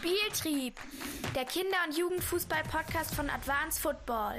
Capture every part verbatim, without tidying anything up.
Spieltrieb, der Kinder- und Jugendfußball-Podcast von Advanced Football.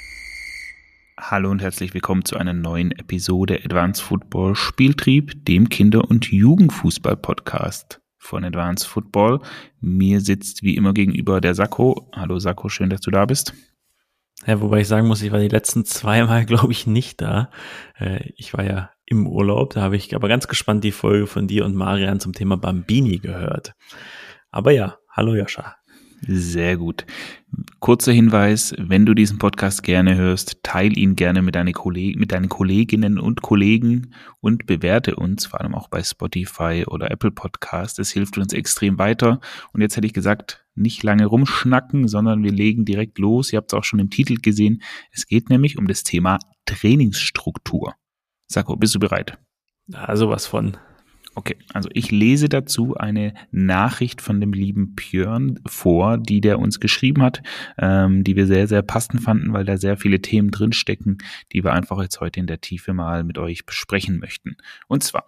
Hallo und herzlich willkommen zu einer neuen Episode Advanced Football Spieltrieb, dem Kinder- und Jugendfußball-Podcast von Advanced Football. Mir sitzt wie immer gegenüber der Sakko. Hallo Sakko, schön, dass du da bist. Ja, wobei ich sagen muss, ich war die letzten zweimal, glaube ich, nicht da. Ich war ja im Urlaub, da habe ich aber ganz gespannt die Folge von dir und Marian zum Thema Bambini gehört. Aber ja, hallo Joscha. Sehr gut. Kurzer Hinweis, wenn du diesen Podcast gerne hörst, teil ihn gerne mit, deine Kolleg- mit deinen Kolleginnen und Kollegen und bewerte uns, vor allem auch bei Spotify oder Apple Podcast. Das hilft uns extrem weiter. Und jetzt hätte ich gesagt, nicht lange rumschnacken, sondern wir legen direkt los. Ihr habt es auch schon im Titel gesehen. Es geht nämlich um das Thema Trainingsstruktur. Sakko, bist du bereit? Ja, sowas von. Okay, also ich lese dazu eine Nachricht von dem lieben Björn vor, die der uns geschrieben hat, ähm, die wir sehr, sehr passend fanden, weil da sehr viele Themen drinstecken, die wir einfach jetzt heute in der Tiefe mal mit euch besprechen möchten. Und zwar,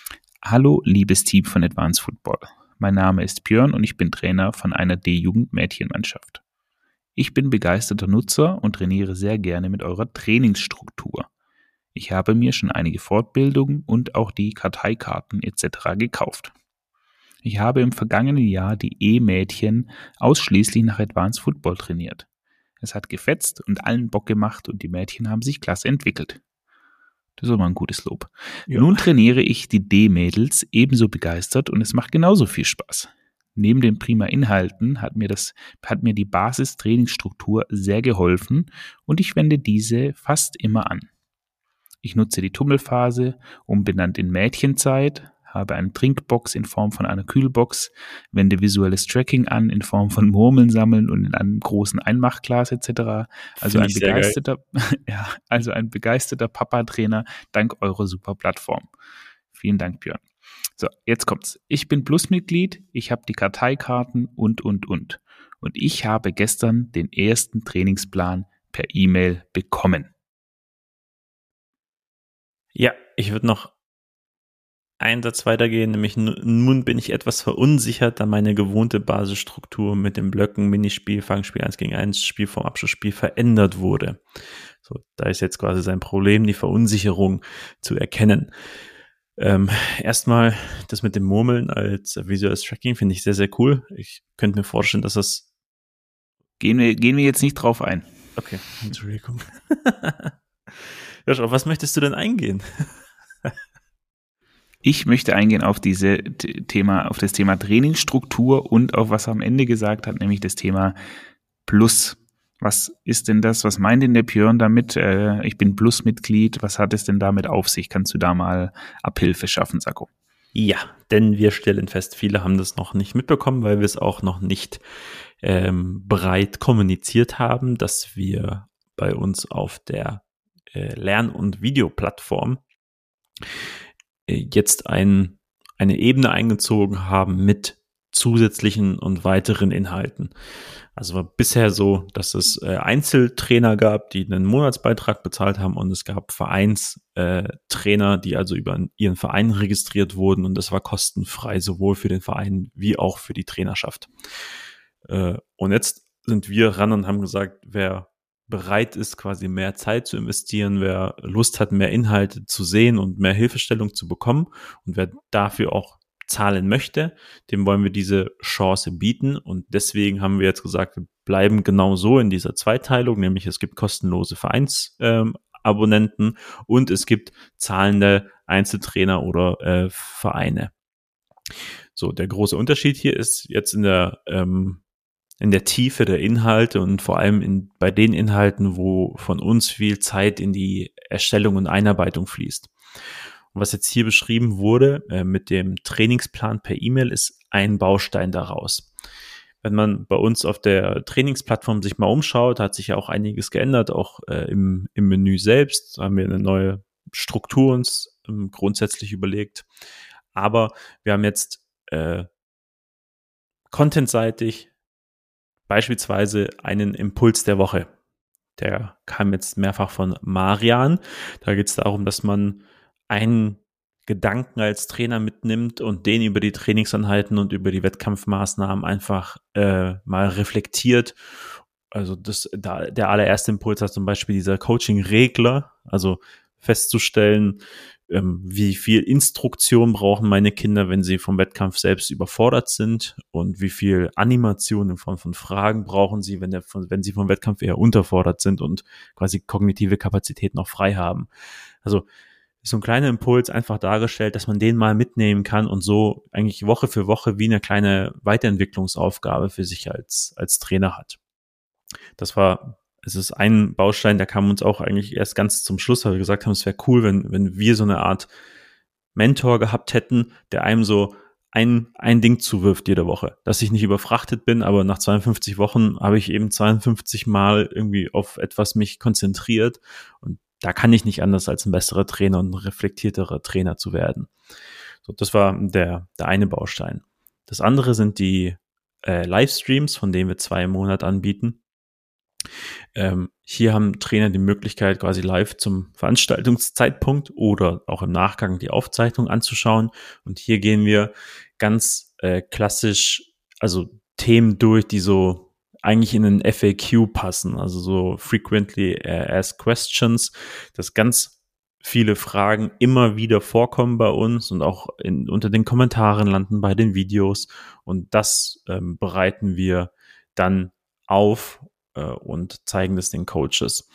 hallo liebes Team von Advanced Football. Mein Name ist Björn und ich bin Trainer von einer D-Jugend-Mädchenmannschaft. Ich bin begeisterter Nutzer und trainiere sehr gerne mit eurer Trainingsstruktur. Ich habe mir schon einige Fortbildungen und auch die Karteikarten et cetera gekauft. Ich habe im vergangenen Jahr die E-Mädchen ausschließlich nach Advanced Football trainiert. Es hat gefetzt und allen Bock gemacht und die Mädchen haben sich klasse entwickelt. Das ist aber ein gutes Lob. Ja. Nun trainiere ich die D-Mädels ebenso begeistert und es macht genauso viel Spaß. Neben den prima Inhalten hat mir, das, hat mir die Basis-Trainingsstruktur sehr geholfen und ich wende diese fast immer an. Ich nutze die Tummelphase, umbenannt in Mädchenzeit, habe eine Trinkbox in Form von einer Kühlbox, wende visuelles Tracking an in Form von Murmeln sammeln und in einem großen Einmachglas et cetera. Also ein begeisterter, ja, also ein begeisterter Papa-Trainer dank eurer super Plattform. Vielen Dank, Björn. So, jetzt kommt's. Ich bin Plus-Mitglied, ich habe die Karteikarten und, und, und. Und ich habe gestern den ersten Trainingsplan per E-Mail bekommen. Ja, ich würde noch einen Satz weitergehen, nämlich nun bin ich etwas verunsichert, da meine gewohnte Basisstruktur mit den Blöcken, Minispiel, Fangspiel, eins gegen eins, Spiel vom Abschlussspiel verändert wurde. So, da ist jetzt quasi sein Problem, die Verunsicherung zu erkennen. Ähm, erstmal das mit dem Murmeln als visuelles Tracking finde ich sehr, sehr cool. Ich könnte mir vorstellen, dass das... Gehen wir, gehen wir jetzt nicht drauf ein. Okay, Entschuldigung. Josh, auf was möchtest du denn eingehen? Ich möchte eingehen auf diese Thema, auf das Thema Trainingsstruktur und auf was er am Ende gesagt hat, nämlich das Thema Plus. Was ist denn das? Was meint denn der Björn damit? Äh, ich bin Plus-Mitglied. Was hat es denn damit auf sich? Kannst du da mal Abhilfe schaffen, Sakko? Ja, denn wir stellen fest, viele haben das noch nicht mitbekommen, weil wir es auch noch nicht ähm, breit kommuniziert haben, dass wir bei uns auf der Lern- und Videoplattform jetzt ein, eine Ebene eingezogen haben mit zusätzlichen und weiteren Inhalten. Also war bisher so, dass es äh, Einzeltrainer gab, die einen Monatsbeitrag bezahlt haben und es gab Vereinstrainer, äh, die also über ihren Verein registriert wurden und das war kostenfrei, sowohl für den Verein wie auch für die Trainerschaft. Äh, und jetzt sind wir ran und haben gesagt, wer bereit ist, quasi mehr Zeit zu investieren, wer Lust hat, mehr Inhalte zu sehen und mehr Hilfestellung zu bekommen und wer dafür auch zahlen möchte, dem wollen wir diese Chance bieten und deswegen haben wir jetzt gesagt, wir bleiben genau so in dieser Zweiteilung, nämlich es gibt kostenlose Vereinsabonnenten ähm, und es gibt zahlende Einzeltrainer oder äh, Vereine. So, der große Unterschied hier ist jetzt in der ähm, in der Tiefe der Inhalte und vor allem in, bei den Inhalten, wo von uns viel Zeit in die Erstellung und Einarbeitung fließt. Und was jetzt hier beschrieben wurde äh, mit dem Trainingsplan per E-Mail ist ein Baustein daraus. Wenn man bei uns auf der Trainingsplattform sich mal umschaut, hat sich ja auch einiges geändert, auch äh, im, im Menü selbst. Da haben wir eine neue Struktur uns ähm, grundsätzlich überlegt. Aber wir haben jetzt äh, contentseitig beispielsweise einen Impuls der Woche. Der kam jetzt mehrfach von Marian. Da geht es darum, dass man einen Gedanken als Trainer mitnimmt und den über die Trainingseinheiten und über die Wettkampfmaßnahmen einfach äh, mal reflektiert. Also das, da, der allererste Impuls hat zum Beispiel dieser Coaching-Regler, also festzustellen, ähm, wie viel Instruktion brauchen meine Kinder, wenn sie vom Wettkampf selbst überfordert sind, und wie viel Animation in Form von Fragen brauchen sie, wenn, der, wenn sie vom Wettkampf eher unterfordert sind und quasi kognitive Kapazität noch frei haben. Also so ein kleiner Impuls einfach dargestellt, dass man den mal mitnehmen kann und so eigentlich Woche für Woche wie eine kleine Weiterentwicklungsaufgabe für sich als, als Trainer hat. Das war, es ist ein Baustein, der kam uns auch eigentlich erst ganz zum Schluss, weil wir gesagt haben, es wäre cool, wenn, wenn wir so eine Art Mentor gehabt hätten, der einem so ein, ein Ding zuwirft jede Woche, dass ich nicht überfrachtet bin, aber nach zweiundfünfzig Wochen habe ich eben zweiundfünfzig Mal irgendwie auf etwas mich konzentriert, und da kann ich nicht anders, als ein besserer Trainer und ein reflektierterer Trainer zu werden. So, das war der, der eine Baustein. Das andere sind die äh, Livestreams, von denen wir zwei im Monat anbieten. Ähm, hier haben Trainer die Möglichkeit, quasi live zum Veranstaltungszeitpunkt oder auch im Nachgang die Aufzeichnung anzuschauen. Und hier gehen wir ganz äh, klassisch, also Themen durch, die so eigentlich in einen F A Q passen, also so Frequently Asked Questions, dass ganz viele Fragen immer wieder vorkommen bei uns und auch in, unter den Kommentaren landen bei den Videos, und das ähm, bereiten wir dann auf äh, und zeigen das den Coaches.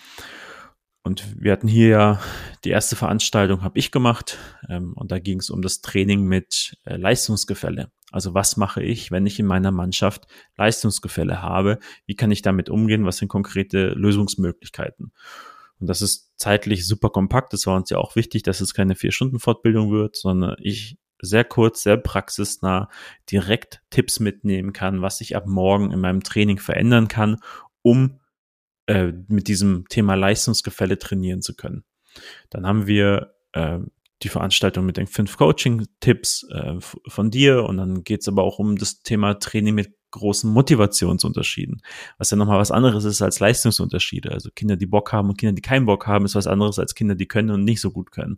Und wir hatten hier ja die erste Veranstaltung, habe ich gemacht, ähm, und da ging es um das Training mit äh, Leistungsgefälle. Also was mache ich, wenn ich in meiner Mannschaft Leistungsgefälle habe? Wie kann ich damit umgehen? Was sind konkrete Lösungsmöglichkeiten? Und das ist zeitlich super kompakt. Das war uns ja auch wichtig, dass es keine Vier-Stunden-Fortbildung wird, sondern ich sehr kurz, sehr praxisnah direkt Tipps mitnehmen kann, was ich ab morgen in meinem Training verändern kann, um äh, mit diesem Thema Leistungsgefälle trainieren zu können. Dann haben wir äh, die Veranstaltung mit den fünf Coaching-Tipps äh, von dir, und dann geht es aber auch um das Thema Training mit großen Motivationsunterschieden, was ja nochmal was anderes ist als Leistungsunterschiede. Also Kinder, die Bock haben und Kinder, die keinen Bock haben, ist was anderes als Kinder, die können und nicht so gut können.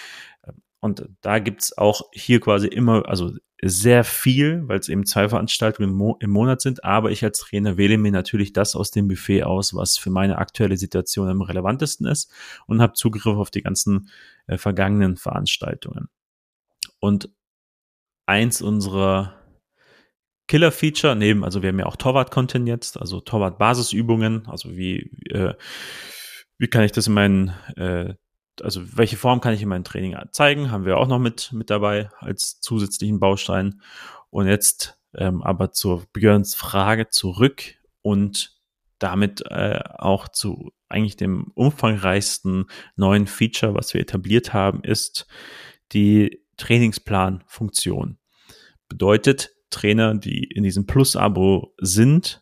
Und da gibt's auch hier quasi immer, also sehr viel, weil es eben zwei Veranstaltungen im, Mo- im Monat sind, aber ich als Trainer wähle mir natürlich das aus dem Buffet aus, was für meine aktuelle Situation am relevantesten ist, und habe Zugriff auf die ganzen äh, vergangenen Veranstaltungen. Und eins unserer Killer-Feature, neben, also wir haben ja auch Torwart-Content jetzt, also Torwart-Basisübungen, also wie, äh, wie kann ich das in meinen, äh, also welche Form kann ich in meinem Training zeigen, haben wir auch noch mit, mit dabei als zusätzlichen Baustein. Und jetzt ähm, aber zur Björns Frage zurück und damit äh, auch zu eigentlich dem umfangreichsten neuen Feature, was wir etabliert haben, ist die Trainingsplan-Funktion. Bedeutet, Trainer, die in diesem Plus-Abo sind,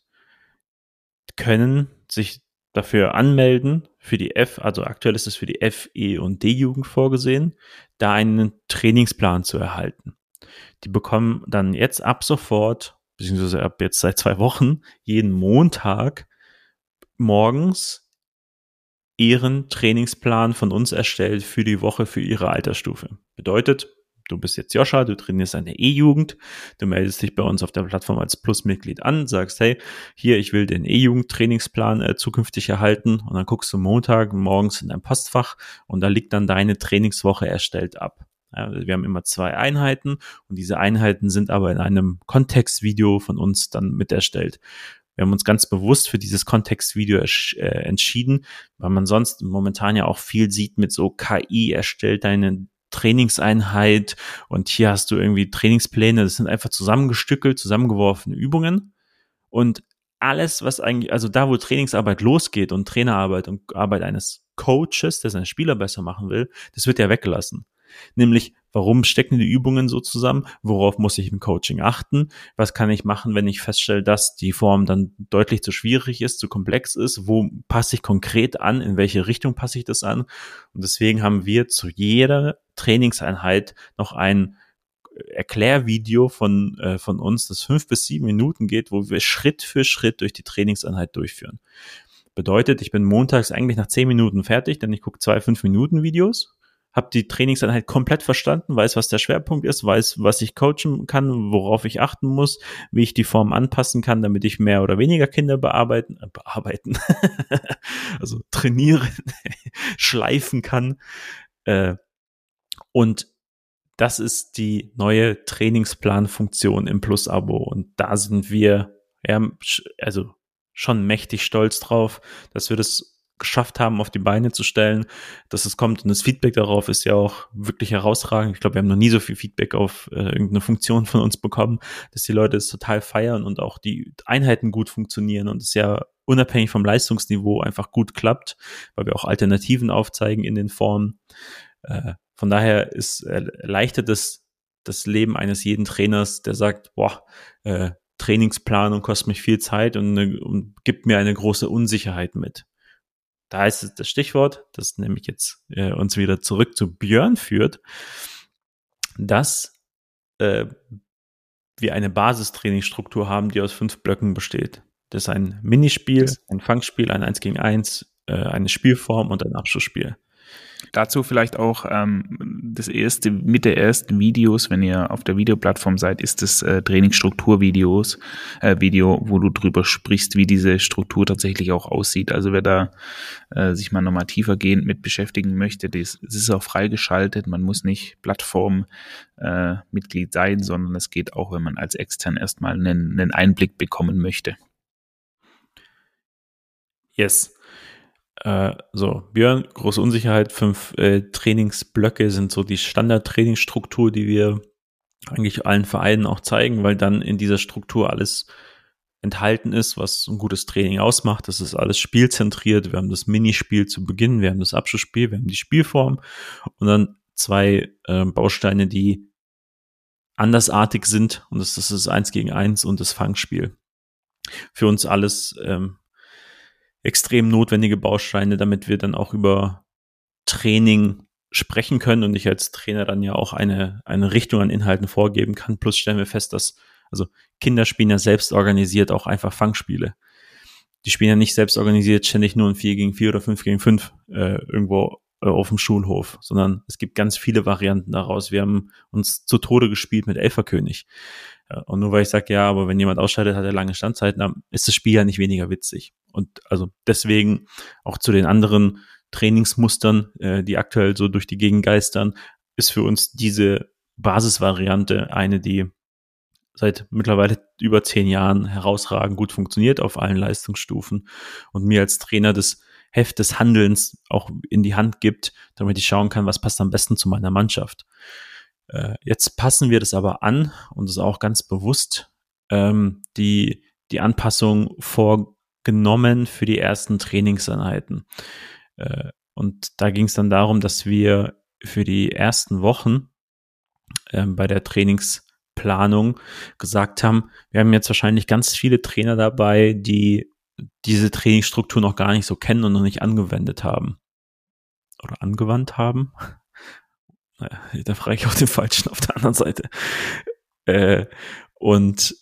können sich dafür anmelden, für die F, also aktuell ist es für die F, E und D-Jugend vorgesehen, da einen Trainingsplan zu erhalten. Die bekommen dann jetzt ab sofort, beziehungsweise ab jetzt seit zwei Wochen, jeden Montag morgens ihren Trainingsplan von uns erstellt für die Woche für ihre Altersstufe. Bedeutet, du bist jetzt Joscha, du trainierst eine E-Jugend, du meldest dich bei uns auf der Plattform als Plus-Mitglied an, sagst, hey, hier, ich will den E-Jugend-Trainingsplan äh, zukünftig erhalten, und dann guckst du Montag morgens in dein Postfach und da liegt dann deine Trainingswoche erstellt ab. Ja, wir haben immer zwei Einheiten und diese Einheiten sind aber in einem Kontextvideo von uns dann mit erstellt. Wir haben uns ganz bewusst für dieses Kontextvideo äh, entschieden, weil man sonst momentan ja auch viel sieht mit so K I erstellt deine Trainingseinheit und hier hast du irgendwie Trainingspläne, das sind einfach zusammengestückelt, zusammengeworfene Übungen, und alles, was eigentlich, also da, wo Trainingsarbeit losgeht und Trainerarbeit und Arbeit eines Coaches, der seine Spieler besser machen will, das wird ja weggelassen. Nämlich, warum stecken die Übungen so zusammen? Worauf muss ich im Coaching achten? Was kann ich machen, wenn ich feststelle, dass die Form dann deutlich zu schwierig ist, zu komplex ist? Wo passe ich konkret an? In welche Richtung passe ich das an? Und deswegen haben wir zu jeder Trainingseinheit noch ein Erklärvideo von, äh, von uns, das fünf bis sieben Minuten geht, wo wir Schritt für Schritt durch die Trainingseinheit durchführen. Bedeutet, ich bin montags eigentlich nach zehn Minuten fertig, denn ich gucke zwei fünf Minuten Videos, habe die Trainingseinheit komplett verstanden, weiß, was der Schwerpunkt ist, weiß, was ich coachen kann, worauf ich achten muss, wie ich die Form anpassen kann, damit ich mehr oder weniger Kinder bearbeiten, äh, bearbeiten, also trainieren, schleifen kann. Äh, und das ist die neue Trainingsplanfunktion im Plus-Abo. Und da sind wir ja, also schon mächtig stolz drauf, dass wir das geschafft haben, auf die Beine zu stellen, dass es kommt. Und das Feedback darauf ist ja auch wirklich herausragend. Ich glaube, wir haben noch nie so viel Feedback auf äh, irgendeine Funktion von uns bekommen, dass die Leute es total feiern und auch die Einheiten gut funktionieren und es ja unabhängig vom Leistungsniveau einfach gut klappt, weil wir auch Alternativen aufzeigen in den Formen. Äh, von daher ist äh, erleichtert das, das Leben eines jeden Trainers, der sagt, boah, äh, Trainingsplanung kostet mich viel Zeit und, eine, und gibt mir eine große Unsicherheit mit. Da ist es das Stichwort, das nämlich jetzt äh, uns wieder zurück zu Björn führt, dass äh, wir eine Basistrainingsstruktur haben, die aus fünf Blöcken besteht. Das ist ein Minispiel, ein Fangspiel, ein eins gegen eins, äh, eine Spielform und ein Abschlussspiel. Dazu vielleicht auch ähm, das erste, mit der ersten Videos, wenn ihr auf der Videoplattform seid, ist das äh, Trainingsstrukturvideos, äh, Video, wo du drüber sprichst, wie diese Struktur tatsächlich auch aussieht. Also wer da äh, sich mal nochmal tiefergehend mit beschäftigen möchte, das, das ist auch freigeschaltet. Man muss nicht Plattform-Mitglied äh, sein, sondern es geht auch, wenn man als extern erstmal einen, einen Einblick bekommen möchte. Yes. Uh, so, Björn, große Unsicherheit, fünf äh, Trainingsblöcke sind so die Standard-Trainingsstruktur, die wir eigentlich allen Vereinen auch zeigen, weil dann in dieser Struktur alles enthalten ist, was ein gutes Training ausmacht. Das ist alles spielzentriert. Wir haben das Minispiel zu Beginn, wir haben das Abschlussspiel, wir haben die Spielform und dann zwei äh, Bausteine, die andersartig sind und das ist das eins gegen eins und das Fangspiel. Für uns alles ähm, extrem notwendige Bausteine, damit wir dann auch über Training sprechen können und ich als Trainer dann ja auch eine, eine Richtung an Inhalten vorgeben kann. Plus stellen wir fest, dass, also Kinder spielen ja selbst organisiert auch einfach Fangspiele. Die spielen ja nicht selbst organisiert ständig nur ein vier gegen vier oder fünf gegen fünf äh, irgendwo äh, auf dem Schulhof, sondern es gibt ganz viele Varianten daraus. Wir haben uns zu Tode gespielt mit Elferkönig. Und nur weil ich sage, ja, aber wenn jemand ausscheidet, hat er lange Standzeiten, dann ist das Spiel ja nicht weniger witzig. Und also deswegen auch zu den anderen Trainingsmustern, äh, die aktuell so durch die Gegend geistern, ist für uns diese Basisvariante eine, die seit mittlerweile über zehn Jahren herausragend gut funktioniert auf allen Leistungsstufen und mir als Trainer das Heft des Handelns auch in die Hand gibt, damit ich schauen kann, was passt am besten zu meiner Mannschaft. Jetzt passen wir das aber an und das ist auch ganz bewusst ähm, die, die Anpassung vorgenommen für die ersten Trainingseinheiten. Äh, und da ging es dann darum, dass wir für die ersten Wochen äh, bei der Trainingsplanung gesagt haben, wir haben jetzt wahrscheinlich ganz viele Trainer dabei, die diese Trainingsstruktur noch gar nicht so kennen und noch nicht angewendet haben. Oder angewandt haben. Naja, da frage ich auch den Falschen auf der anderen Seite. Äh, und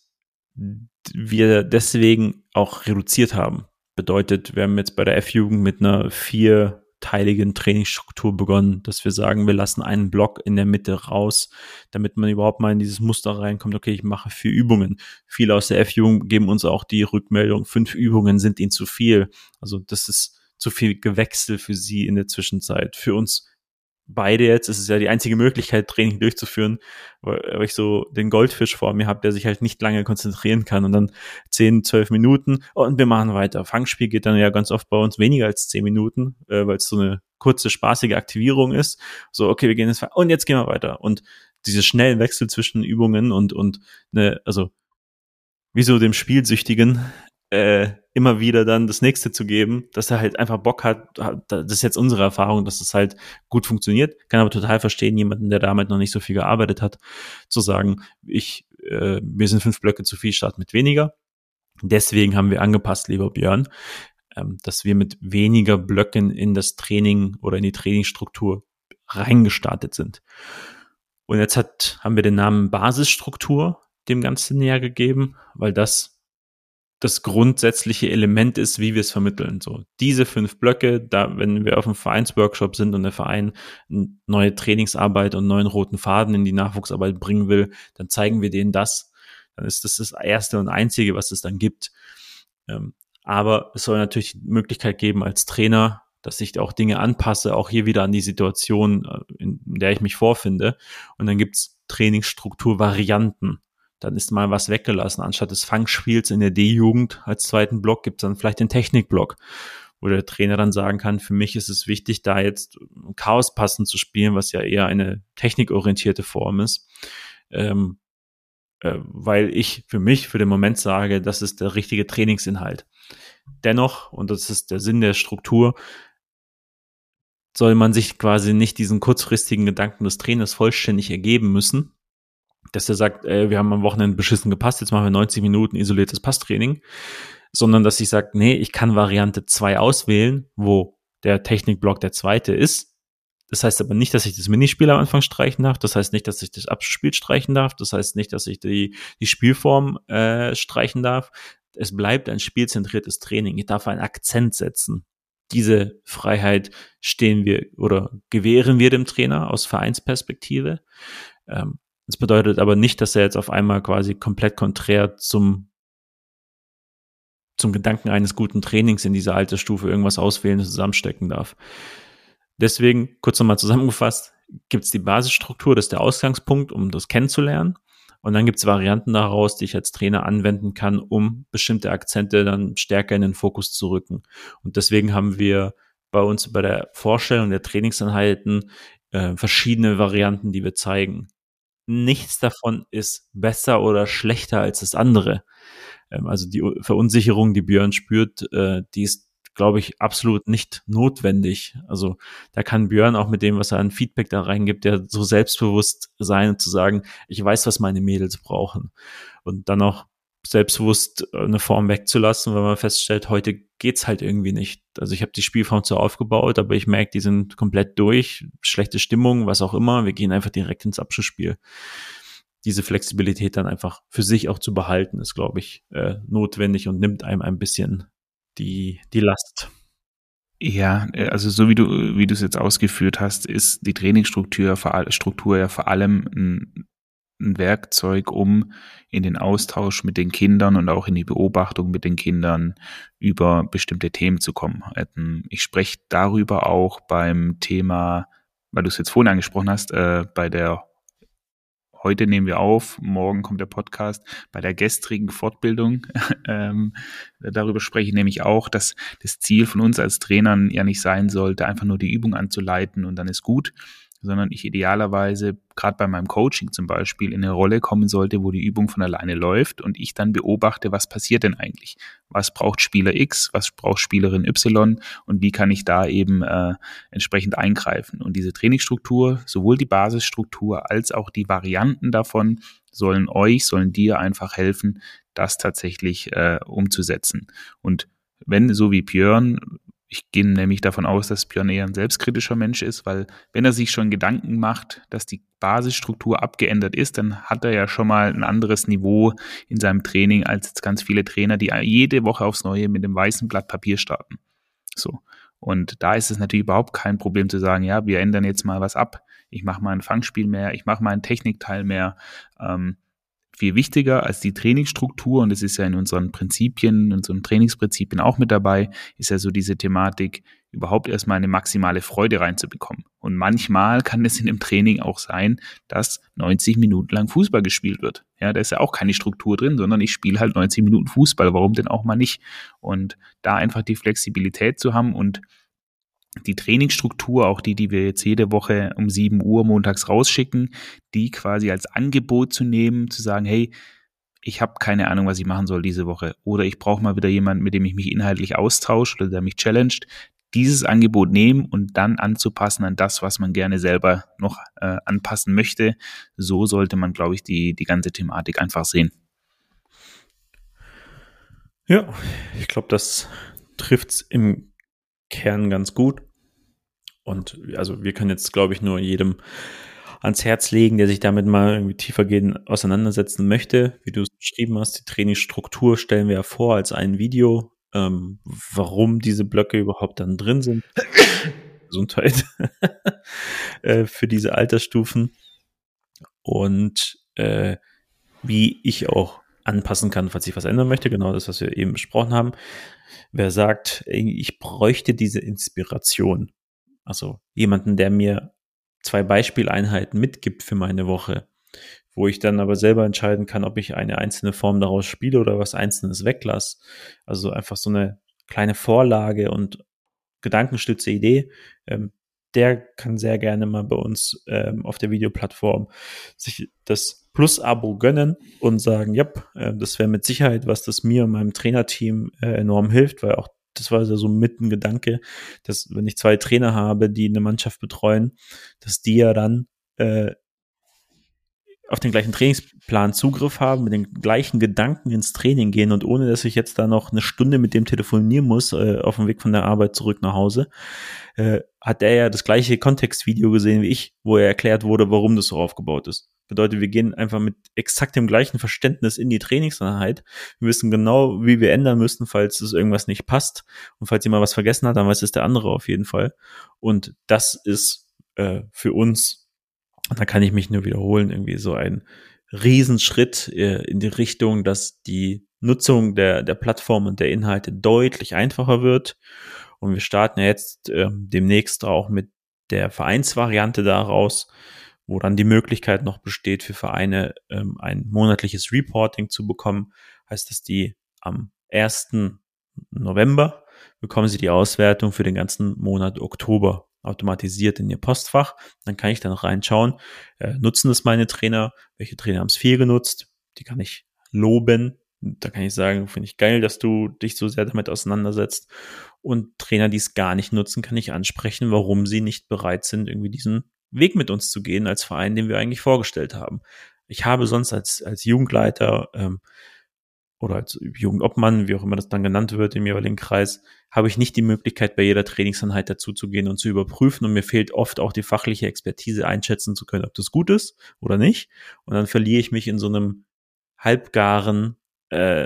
wir deswegen auch reduziert haben. Bedeutet, wir haben jetzt bei der F-Jugend mit einer vierteiligen Trainingsstruktur begonnen, dass wir sagen, wir lassen einen Block in der Mitte raus, damit man überhaupt mal in dieses Muster reinkommt, okay, ich mache vier Übungen. Viele aus der F-Jugend geben uns auch die Rückmeldung, fünf Übungen sind ihnen zu viel. Also das ist zu viel Gewechsel für sie in der Zwischenzeit. Für uns beide jetzt, es ist ja die einzige Möglichkeit, Training durchzuführen, weil ich so den Goldfisch vor mir habe, der sich halt nicht lange konzentrieren kann und dann zehn, zwölf Minuten und wir machen weiter. Fangspiel geht dann ja ganz oft bei uns weniger als zehn Minuten, äh, weil es so eine kurze, spaßige Aktivierung ist. So, okay, wir gehen jetzt und jetzt gehen wir weiter. Und diese schnellen Wechsel zwischen Übungen und, und ne, also wie so dem Spielsüchtigen äh, immer wieder dann das nächste zu geben, dass er halt einfach Bock hat, das ist jetzt unsere Erfahrung, dass es halt gut funktioniert, kann aber total verstehen, jemanden, der damit noch nicht so viel gearbeitet hat, zu sagen, ich, äh, wir sind fünf Blöcke zu viel, starten mit weniger. Deswegen haben wir angepasst, lieber Björn, ähm, dass wir mit weniger Blöcken in das Training oder in die Trainingsstruktur reingestartet sind. Und jetzt hat, haben wir den Namen Basisstruktur dem Ganzen näher gegeben, weil das das grundsätzliche Element ist, wie wir es vermitteln. So, diese fünf Blöcke, da, wenn wir auf einem Vereinsworkshop sind und der Verein neue Trainingsarbeit und neuen roten Faden in die Nachwuchsarbeit bringen will, dann zeigen wir denen das. Dann ist das das Erste und Einzige, was es dann gibt. Ähm, aber es soll natürlich die Möglichkeit geben als Trainer, dass ich auch Dinge anpasse, auch hier wieder an die Situation, in der ich mich vorfinde. Und dann gibt's Trainingsstrukturvarianten. Dann ist mal was weggelassen. Anstatt des Fangspiels in der D-Jugend als zweiten Block gibt's dann vielleicht den Technikblock, wo der Trainer dann sagen kann, für mich ist es wichtig, da jetzt Chaos passend zu spielen, was ja eher eine technikorientierte Form ist, ähm, äh, weil ich für mich für den Moment sage, das ist der richtige Trainingsinhalt. Dennoch, und das ist der Sinn der Struktur, soll man sich quasi nicht diesen kurzfristigen Gedanken des Trainers vollständig ergeben müssen, dass er sagt, äh, wir haben am Wochenende beschissen gepasst, jetzt machen wir neunzig Minuten isoliertes Passtraining, sondern dass ich sage, nee, ich kann Variante zwei auswählen, wo der Technikblock der zweite ist. Das heißt aber nicht, dass ich das Minispiel am Anfang streichen darf, das heißt nicht, dass ich das Abspiel streichen darf, das heißt nicht, dass ich die, die Spielform äh, streichen darf. Es bleibt ein spielzentriertes Training. Ich darf einen Akzent setzen. Diese Freiheit stehen wir oder gewähren wir dem Trainer aus Vereinsperspektive. Ähm, Das bedeutet aber nicht, dass er jetzt auf einmal quasi komplett konträr zum, zum Gedanken eines guten Trainings in dieser Altersstufe irgendwas auswählen und zusammenstecken darf. Deswegen, kurz nochmal zusammengefasst, gibt es die Basisstruktur, das ist der Ausgangspunkt, um das kennenzulernen. Und dann gibt es Varianten daraus, die ich als Trainer anwenden kann, um bestimmte Akzente dann stärker in den Fokus zu rücken. Und deswegen haben wir bei uns bei der Vorstellung der Trainingseinheiten äh, verschiedene Varianten, die wir zeigen. Nichts davon ist besser oder schlechter als das andere. Ähm, also die Verunsicherung, die Björn spürt, äh, die ist, glaube ich, absolut nicht notwendig. Also da kann Björn auch mit dem, was er an Feedback da reingibt, ja so selbstbewusst sein und zu sagen, ich weiß, was meine Mädels brauchen. Und dann auch selbstbewusst eine Form wegzulassen, weil man feststellt, heute geht's halt irgendwie nicht. Also ich habe die Spielform zwar aufgebaut, aber ich merke, die sind komplett durch, schlechte Stimmung, was auch immer. Wir gehen einfach direkt ins Abschlussspiel. Diese Flexibilität dann einfach für sich auch zu behalten, ist, glaube ich, äh, notwendig und nimmt einem ein bisschen die die Last. Ja, also so wie du wie du es jetzt ausgeführt hast, ist die Trainingsstruktur Struktur ja vor allem ein, ein Werkzeug, um in den Austausch mit den Kindern und auch in die Beobachtung mit den Kindern über bestimmte Themen zu kommen. Ich spreche darüber auch beim Thema, weil du es jetzt vorhin angesprochen hast, äh, bei der Heute nehmen wir auf, morgen kommt der Podcast, bei der gestrigen Fortbildung. ähm, darüber spreche ich nämlich auch, dass das Ziel von uns als Trainern ja nicht sein sollte, einfach nur die Übung anzuleiten und dann ist gut, sondern ich idealerweise, gerade bei meinem Coaching zum Beispiel, in eine Rolle kommen sollte, wo die Übung von alleine läuft und ich dann beobachte, was passiert denn eigentlich? Was braucht Spieler X, was braucht Spielerin Y und wie kann ich da eben äh, entsprechend eingreifen? Und diese Trainingsstruktur, sowohl die Basisstruktur als auch die Varianten davon, sollen euch, sollen dir einfach helfen, das tatsächlich äh, umzusetzen. Und wenn, so wie Björn, ich gehe nämlich davon aus, dass Björn eher ein selbstkritischer Mensch ist, weil wenn er sich schon Gedanken macht, dass die Basisstruktur abgeändert ist, dann hat er ja schon mal ein anderes Niveau in seinem Training als jetzt ganz viele Trainer, die jede Woche aufs Neue mit dem weißen Blatt Papier starten. So. Und da ist es natürlich überhaupt kein Problem zu sagen, ja, wir ändern jetzt mal was ab. Ich mache mal ein Fangspiel mehr, ich mache mal einen Technikteil mehr. Ähm, Viel wichtiger als die Trainingsstruktur, und das ist ja in unseren Prinzipien, in unseren Trainingsprinzipien auch mit dabei, ist ja so diese Thematik, überhaupt erstmal eine maximale Freude reinzubekommen. Und manchmal kann es in dem Training auch sein, dass neunzig Minuten lang Fußball gespielt wird. Ja, da ist ja auch keine Struktur drin, sondern ich spiele halt neunzig Minuten Fußball. Warum denn auch mal nicht? Und da einfach die Flexibilität zu haben und die Trainingsstruktur, auch die, die wir jetzt jede Woche um sieben Uhr montags rausschicken, die quasi als Angebot zu nehmen, zu sagen, hey, ich habe keine Ahnung, was ich machen soll diese Woche oder ich brauche mal wieder jemanden, mit dem ich mich inhaltlich austausche oder der mich challenged, dieses Angebot nehmen und dann anzupassen an das, was man gerne selber noch äh, anpassen möchte. So sollte man, glaube ich, die, die ganze Thematik einfach sehen. Ja, ich glaube, das trifft's im Kern ganz gut. Und also wir können jetzt, glaube ich, nur jedem ans Herz legen, der sich damit mal irgendwie tiefergehend auseinandersetzen möchte. Wie du es beschrieben hast, die Trainingsstruktur stellen wir ja vor als ein Video, ähm, warum diese Blöcke überhaupt dann drin sind. Gesundheit äh, für diese Altersstufen und äh, wie ich auch anpassen kann, falls ich was ändern möchte. Genau das, was wir eben besprochen haben. Wer sagt, ich bräuchte diese Inspiration, also jemanden, der mir zwei Beispieleinheiten mitgibt für meine Woche, wo ich dann aber selber entscheiden kann, ob ich eine einzelne Form daraus spiele oder was Einzelnes weglasse. Also einfach so eine kleine Vorlage und Gedankenstütze Idee, ähm, der kann sehr gerne mal bei uns ähm, auf der Videoplattform sich das Plus-Abo gönnen und sagen, ja, äh, das wäre mit Sicherheit was, das mir und meinem Trainerteam äh, enorm hilft, weil auch das war ja so mit ein Gedanke, dass wenn ich zwei Trainer habe, die eine Mannschaft betreuen, dass die ja dann äh, auf den gleichen Trainingsplan Zugriff haben, mit den gleichen Gedanken ins Training gehen und ohne, dass ich jetzt da noch eine Stunde mit dem telefonieren muss, äh, auf dem Weg von der Arbeit zurück nach Hause, äh, hat er ja das gleiche Kontextvideo gesehen wie ich, wo er erklärt wurde, warum das so aufgebaut ist. Bedeutet, wir gehen einfach mit exakt dem gleichen Verständnis in die Trainingseinheit. Wir wissen genau, wie wir ändern müssen, falls es irgendwas nicht passt. Und falls jemand was vergessen hat, dann weiß es der andere auf jeden Fall. Und das ist äh, für uns, und da kann ich mich nur wiederholen, irgendwie so ein Riesenschritt äh, in die Richtung, dass die Nutzung der, der Plattform und der Inhalte deutlich einfacher wird. Und wir starten ja jetzt äh, demnächst auch mit der Vereinsvariante daraus, wo dann die Möglichkeit noch besteht, für Vereine ähm, ein monatliches Reporting zu bekommen. Heißt, dass die am ersten November bekommen sie die Auswertung für den ganzen Monat Oktober automatisiert in ihr Postfach. Dann kann ich da noch reinschauen, äh, nutzen das meine Trainer, welche Trainer haben es viel genutzt, die kann ich loben. Da kann ich sagen, finde ich geil, dass du dich so sehr damit auseinandersetzt. Und Trainer, die es gar nicht nutzen, kann ich ansprechen, warum sie nicht bereit sind, irgendwie diesen Weg mit uns zu gehen als Verein, den wir eigentlich vorgestellt haben. Ich habe sonst als, als Jugendleiter ähm, oder als Jugendobmann, wie auch immer das dann genannt wird im jeweiligen Kreis, habe ich nicht die Möglichkeit, bei jeder Trainingseinheit dazuzugehen und zu überprüfen. Und mir fehlt oft auch die fachliche Expertise, einschätzen zu können, ob das gut ist oder nicht. Und dann verliere ich mich in so einem halbgaren, äh,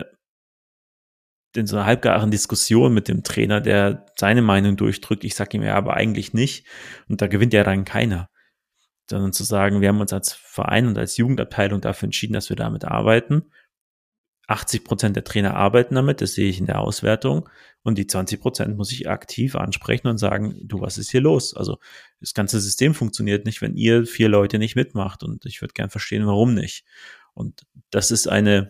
in so einer halbgaren Diskussion mit dem Trainer, der seine Meinung durchdrückt. Ich sage ihm ja aber eigentlich nicht. Und da gewinnt ja dann keiner. Sondern zu sagen, wir haben uns als Verein und als Jugendabteilung dafür entschieden, dass wir damit arbeiten. achtzig Prozent der Trainer arbeiten damit, das sehe ich in der Auswertung. Und die zwanzig Prozent muss ich aktiv ansprechen und sagen, du, was ist hier los? Also das ganze System funktioniert nicht, wenn ihr vier Leute nicht mitmacht. Und ich würde gern verstehen, warum nicht. Und das ist eine,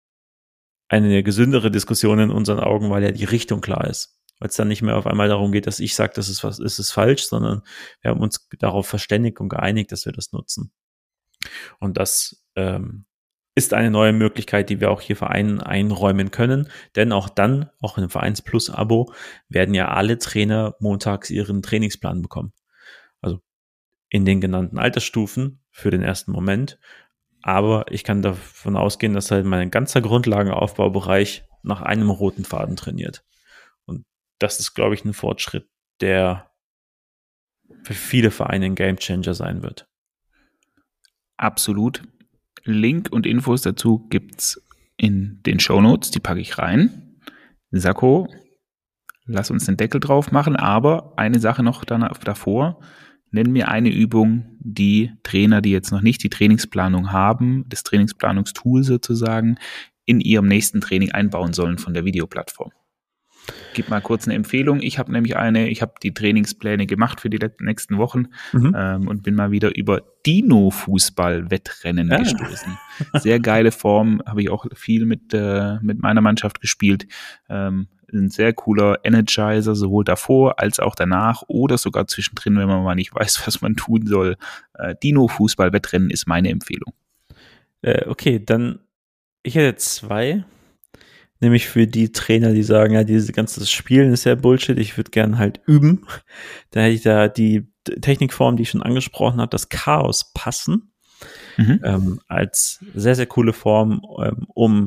eine gesündere Diskussion in unseren Augen, weil ja die Richtung klar ist. Weil es dann nicht mehr auf einmal darum geht, dass ich sage, das ist was, ist es falsch, sondern wir haben uns darauf verständigt und geeinigt, dass wir das nutzen. Und das ähm, ist eine neue Möglichkeit, die wir auch hier Vereinen einräumen können, denn auch dann, auch in einem Vereins Plus Abo, werden ja alle Trainer montags ihren Trainingsplan bekommen. Also in den genannten Altersstufen für den ersten Moment. Aber ich kann davon ausgehen, dass halt mein ganzer Grundlagenaufbaubereich nach einem roten Faden trainiert. Und das ist, glaube ich, ein Fortschritt, der für viele Vereine ein Gamechanger sein wird. Absolut. Link und Infos dazu gibt's in den Shownotes, die packe ich rein. Sacco, lass uns den Deckel drauf machen, aber eine Sache noch davor. Nenn mir eine Übung, die Trainer, die jetzt noch nicht die Trainingsplanung haben, das Trainingsplanungstool sozusagen, in ihrem nächsten Training einbauen sollen von der Videoplattform. Gib mal kurz eine Empfehlung. Ich habe nämlich eine, ich habe die Trainingspläne gemacht für die nächsten Wochen mhm. ähm, und bin mal wieder über Dino-Fußball-Wettrennen ah. gestoßen. Sehr geile Form, habe ich auch viel mit, äh, mit meiner Mannschaft gespielt. Ähm, ein sehr cooler Energizer, sowohl davor als auch danach oder sogar zwischendrin, wenn man mal nicht weiß, was man tun soll. Äh, Dino-Fußball-Wettrennen ist meine Empfehlung. Äh, okay, dann ich hätte zwei. Nämlich für die Trainer, die sagen, ja, dieses ganze Spielen ist ja Bullshit, ich würde gerne halt üben. Da hätte ich da die Technikform, die ich schon angesprochen habe, das Chaos passen, mhm. ähm, als sehr, sehr coole Form, ähm, um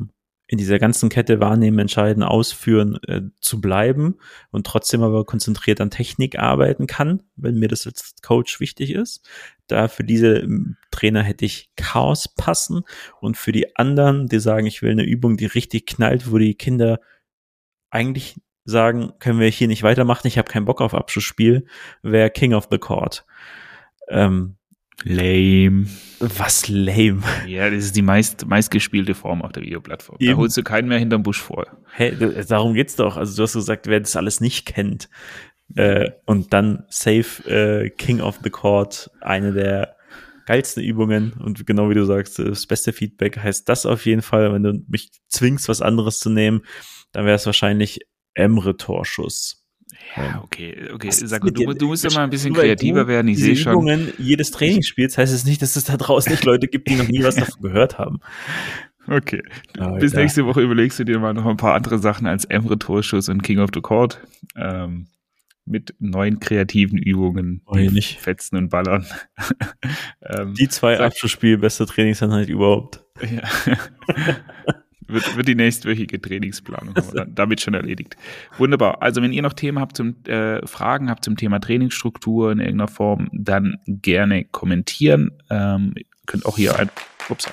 in dieser ganzen Kette wahrnehmen, entscheiden, ausführen, äh, zu bleiben und trotzdem aber konzentriert an Technik arbeiten kann, wenn mir das als Coach wichtig ist. Da für diese Trainer hätte ich Chaos passen und für die anderen, die sagen, ich will eine Übung, die richtig knallt, wo die Kinder eigentlich sagen, können wir hier nicht weitermachen, ich habe keinen Bock auf Abschlussspiel, wäre King of the Court. Ähm, Lame. Was lame? Ja, das ist die meist meistgespielte Form auf der Videoplattform. Da Eben. holst du keinen mehr hinterm Busch vor. Hey, darum geht's doch. Also du hast gesagt, wer das alles nicht kennt. Äh, und dann safe äh, King of the Court, eine der geilsten Übungen. Und genau wie du sagst, das beste Feedback heißt das auf jeden Fall. Wenn du mich zwingst, was anderes zu nehmen, dann wäre es wahrscheinlich Emre-Torschuss. Ja, okay, okay. Sag, mit du, dir? du musst ja mal ein bisschen Nur weil kreativer du werden. Ich diese sehe schon. Übungen jedes Trainingsspiels heißt es nicht, dass es da draußen nicht Leute gibt, die noch nie was davon gehört haben. Okay. Aber Bis egal. nächste Woche überlegst du dir mal noch ein paar andere Sachen als Emre-Torschuss und King of the Court. Ähm, mit neuen kreativen Übungen, Oh, hier nicht. Fetzen und Ballern. ähm, Die zwei sag- Abschlussspiele, beste Trainingseinheit überhaupt. Ja. wird, wird die nächstwöchige Trainingsplanung haben wir dann damit schon erledigt. Wunderbar. Also wenn ihr noch Themen habt zum äh, Fragen habt zum Thema Trainingsstruktur in irgendeiner Form, dann gerne kommentieren. Ähm, ihr könnt auch hier ein ups,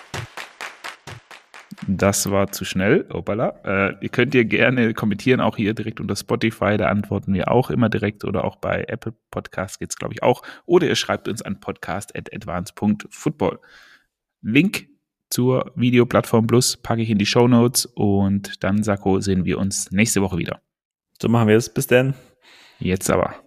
das war zu schnell. Opala. Äh, ihr könnt ihr gerne kommentieren, auch hier direkt unter Spotify, da antworten wir auch immer direkt oder auch bei Apple Podcasts geht's glaube ich auch. Oder ihr schreibt uns an podcast at advance punkt football. Link zur Videoplattform Plus packe ich in die Shownotes und dann, Sacco, sehen wir uns nächste Woche wieder. So machen wir es. Bis dann. Jetzt aber.